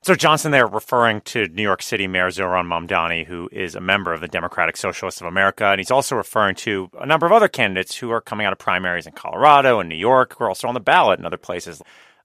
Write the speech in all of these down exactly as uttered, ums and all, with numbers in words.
So Johnson there referring to New York City Mayor Zohran Mamdani, who is a member of the Democratic Socialists of America. And he's also referring to a number of other candidates who are coming out of primaries in Colorado and New York, who are also on the ballot in other places.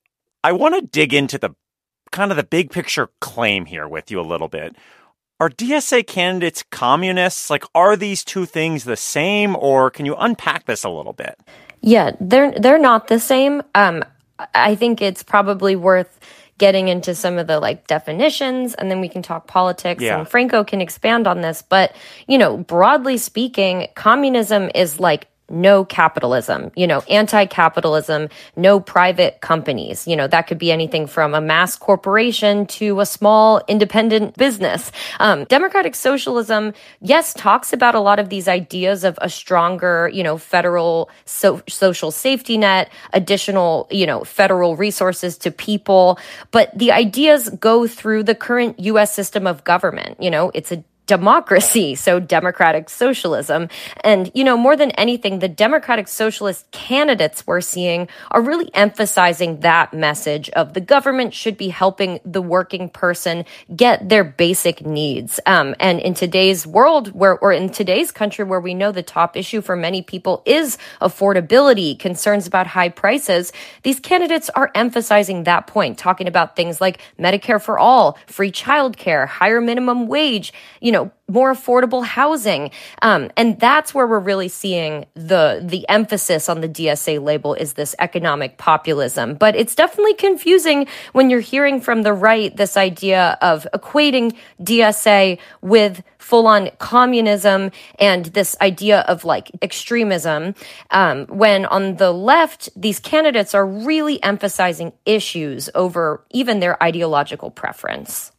I want to dig into the kind of the big picture claim here with you a little bit. Are D S A candidates communists? Like, are these two things the same, or can you unpack this a little bit? Yeah, they're they're not the same. Um, I think it's probably worth getting into some of the like definitions, and then we can talk politics, yeah. and Franco can expand on this. But, you know, broadly speaking, communism is like no capitalism, you know, anti-capitalism, no private companies. You know, that could be anything from a mass corporation to a small independent business. Um, democratic socialism, yes, talks about a lot of these ideas of a stronger, you know, federal so- social safety net, additional, you know, federal resources to people. But the ideas go through the current U S system of government. You know, it's a democracy, so democratic socialism. And, you know, more than anything, the democratic socialist candidates we're seeing are really emphasizing that message of the government should be helping the working person get their basic needs. Um, and in today's world, where, or in today's country, where we know the top issue for many people is affordability, concerns about high prices, these candidates are emphasizing that point, talking about things like Medicare for all, free childcare, higher minimum wage, you know, more affordable housing. Um, and that's where we're really seeing the the emphasis on the D S A label is this economic populism. But it's definitely confusing when you're hearing from the right this idea of equating D S A with full-on communism and this idea of like extremism, um, when on the left, these candidates are really emphasizing issues over even their ideological preference.